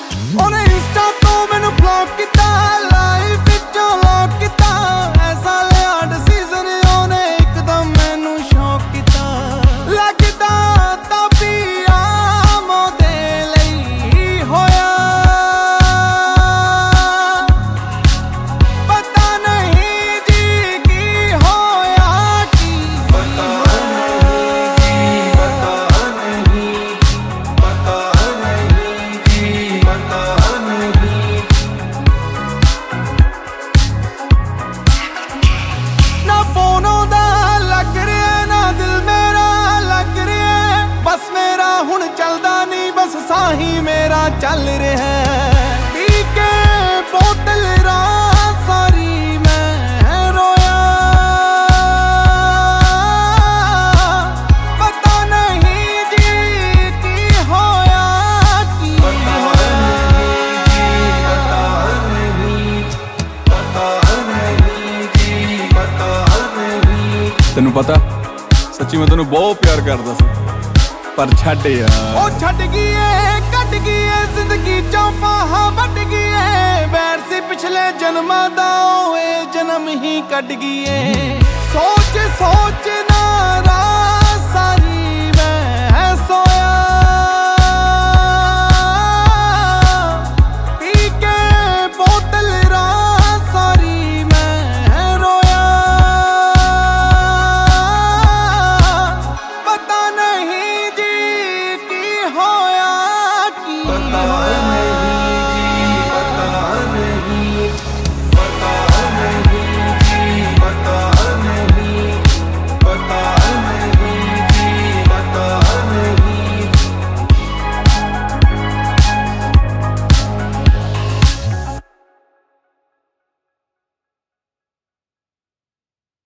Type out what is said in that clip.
ਉਹਨੇ ਇੰਸਟਾ ਤੋਂ ਮੈਨੂੰ ਬਲੌਕ ਕੀਤਾ, ਲਾਈਫ ਵਿੱਚੋਂ ਲੌਕ ਕੀਤਾ। ਐਸਾ ਲਿਆ ਡਿਸੀਜ਼ਨ ਉਹਨੇ ਇੱਕਦਮ ਮੈਨੂੰ ਸ਼ੌਕ ਕੀਤਾ। ਲੱਗਦਾ ਤਾਂ ਪੀਆ ਮੋਦੇ ਲਈ ਹੋਇਆ, ਪਤਾ ਨਹੀਂ ਜੀ ਕੀ ਹੋਇਆ, ਕੀ ਪਤਾ ਨਹੀਂ ਜੀ, ਪਤਾ ਨਹੀਂ, ਪਤਾ ਨਹੀਂ ਜੀ, ਪਤਾ ਨਹੀਂ। ਨਾ ਫੋਨ ਉਹਦਾ ਲੱਗ ਰਿਹਾ, ਨਾ ਦਿਲ ਮੇਰਾ ਲੱਗ ਰਿਹਾ, ਬਸ ਮੇਰਾ ਹੁਣ ਚੱਲਦਾ ਨਹੀਂ, ਬਸ ਸਾਹੀ ਮੇਰਾ ਚੱਲ ਰਿਹਾ। ਪੀ ਕੇ ਬੋਤਲ ਰਾਤ ਸਾਰੀ ਮੈਂ ਰੋਇਆ, ਪਤਾ ਨਹੀਂ ਜੀ ਕੀ ਹੋਇਆ, ਕੀ ਹੋਇਆ, ਪਤਾ ਨਹੀਂ, ਪਤਾ ਨਹੀਂ ਜੀ, ਪਤਾ ਨਹੀਂ। ਤੈਨੂੰ ਪਤਾ ਸੱਚੀ ਮੈਂ ਤੈਨੂੰ ਬਹੁਤ ਪਿਆਰ ਕਰਦਾ ਸੀ, ਪਰ ਛੱਡ ਯਾਰ। ਉਹ ਛੱਡ ਗਈ ਏ, ਕੱਢ ਗਈ ਏ ਜ਼ਿੰਦਗੀ ਚੋਂ ਫਾਹਾ ਵੱਢ ਗਈ ਏ। ਵੈਰ ਸੀ ਪਿਛਲੇ ਜਨਮਾਂ ਦਾ, ਉਹ ਇਹ ਜਨਮ ਹੀ ਕੱਢ ਗਈ ਏ। ਸੋਚ ਸੋਚ ਨਾ